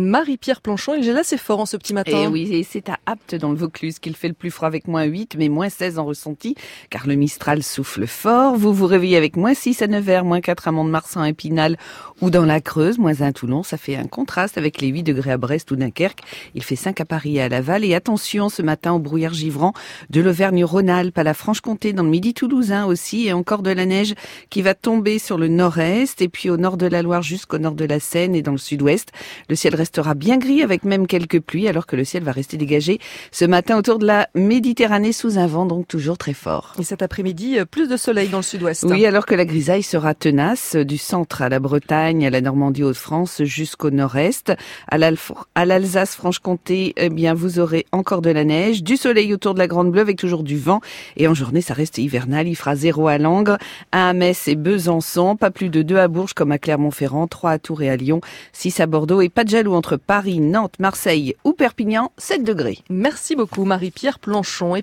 Marie-Pierre Planchon. Il gèle assez fort en ce petit matin. Et oui, et c'est à Apt dans le Vaucluse qu'il fait le plus froid avec -8, mais -16 en ressenti, car le Mistral souffle fort. Vous vous réveillez avec -6 à Nevers, -4 à Mont-de-Marsan, à Épinal ou dans la Creuse, -1 à Toulon. Ça fait un contraste avec les 8 degrés à Brest ou Dunkerque. Il fait 5 à Paris et à Laval. Et attention ce matin au brouillard givrant de l'Auvergne-Rhône-Alpes à la Franche-Comté, dans le Midi toulousain aussi, et encore de la neige qui va tomber sur le nord-est, et puis au nord de la Loire jusqu'au nord de la Seine et dans le sud-ouest. Le ciel restera bien gris avec même quelques pluies, alors que le ciel va rester dégagé ce matin autour de la Méditerranée sous un vent donc toujours très fort. Et cet après-midi, plus de soleil dans le sud-ouest. Oui, alors que la grisaille sera tenace du centre à la Bretagne, à la Normandie, Hauts-de-France jusqu'au nord-est. À l'Alsace-Franche-Comté, eh bien, vous aurez encore de la neige, du soleil autour de la Grande Bleue avec toujours du vent. Et en journée, ça reste hivernal. Il fera 0 à Langres, 1 à Metz et Besançon, pas plus de 2 à Bourges comme à Clermont-Ferrand, 3 à Tours et à Lyon, 6 à Bordeaux et pas de jaloux entre Paris, Nantes, Marseille ou Perpignan, 7 degrés. Merci beaucoup Marie-Pierre Planchon.